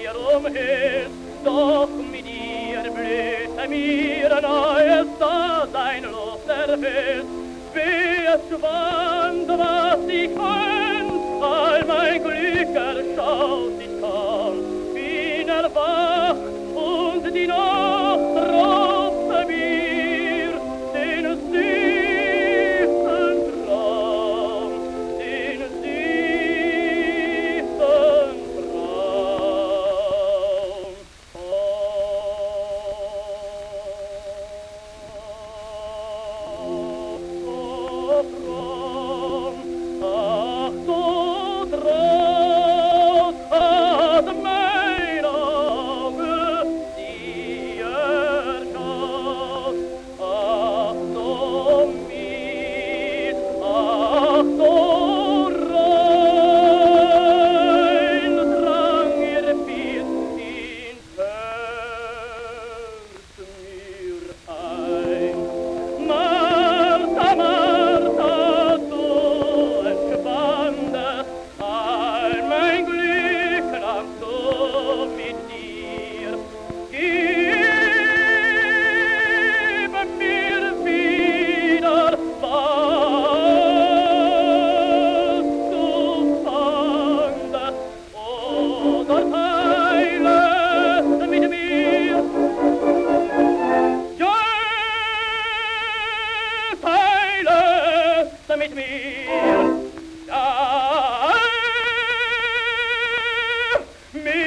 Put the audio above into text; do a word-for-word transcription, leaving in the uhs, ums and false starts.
mir umhüllt, doch mit ihr blühte mir ein neues Dasein Luft erfüllt. Wie es schwand, was ich könnt, all mein Glück erschaut ich kann, bin erwacht und die Nacht raubte mir den süßen Traum, den süßen Traum. Oh, Traum, ach, so Traum, hat mein Auge sie erschaut. Ach, so mies, ach, so rein drang ihr Bild ins Herz mir ein. Martha, Martha, du entspannest all mein Glück, lang so mit dir. Gib mir wieder, was du fandest, oder teile mit mir. Ja, teile mit mir. Ja, mit